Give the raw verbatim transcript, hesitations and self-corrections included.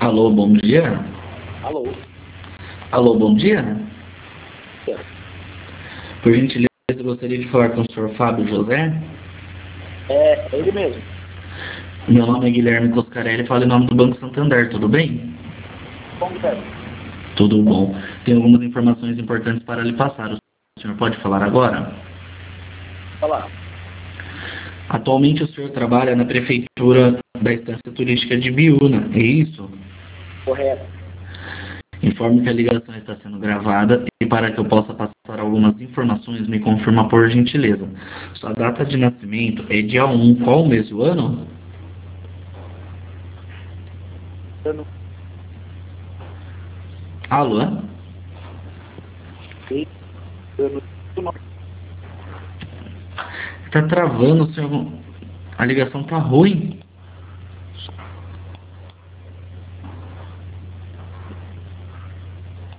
Alô, bom dia. Alô? Alô, bom dia. É, Por gentileza, eu gostaria de falar com o senhor Fábio José. é ele mesmo. Meu nome é Guilherme Coscarelli, falo em nome do Banco Santander, tudo bem? Como é? Tudo bom. Tenho algumas informações importantes para lhe passar. O senhor pode falar agora? Falar. Atualmente o senhor trabalha na prefeitura da Estância Turística de Biúna, é isso? Correto. Informe que a ligação está sendo gravada e para que eu possa passar algumas informações, me confirma por gentileza. Sua data de nascimento é dia um, qual o mês do ano? Eu não Alô? sei. Eu não eu não- Tá travando, senhor. A ligação tá ruim.